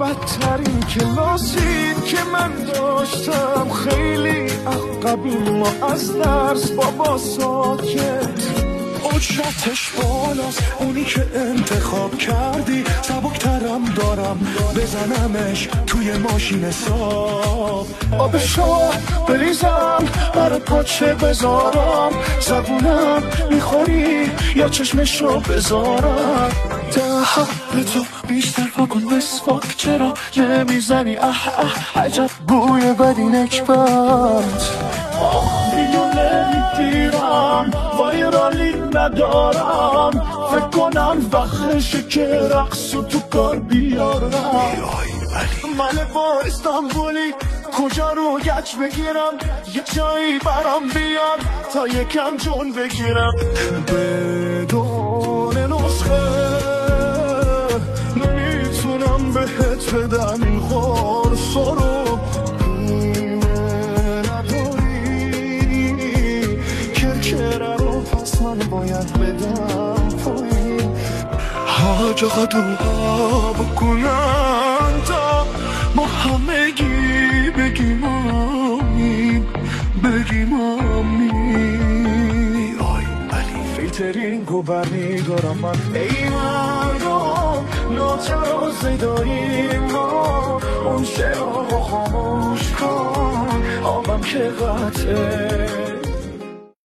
بدترین کلاسی که من داشتم، خیلی عقبیم ما از درس بابا ساکت. اجرتش بالاست اونی که انتخاب کردی، سبکترم دارم بزنمش توی ماشین صاف. آب شام بریزم برای پاچه بذارم، زبونم میخوری یا چشمشو بذارم. ده تو بیشتر پاکن مسواک، چرا نمیزنی عجب بوی بدی نکبت. میلیون نمیگیرم وایرالی ندارم، فکر کنم وقتشه که رقصو تو کار بیارم. من با استانبولی کجا رو گچ بگیرم، یه جایی برام بیار تا یکم جون بگیرم. بدون نسخه نمیتونم بهت بدم این قرصا رو، باید بدم پایین. حاج آقا دعا بکنن تا ما همگی بگیم آمین، بگیم آمین. آی علی فیلترینگو برمیدارم من، ای مردم ناچرازه داریم ما، اون شعرها خاموش کن آبم که قطعه.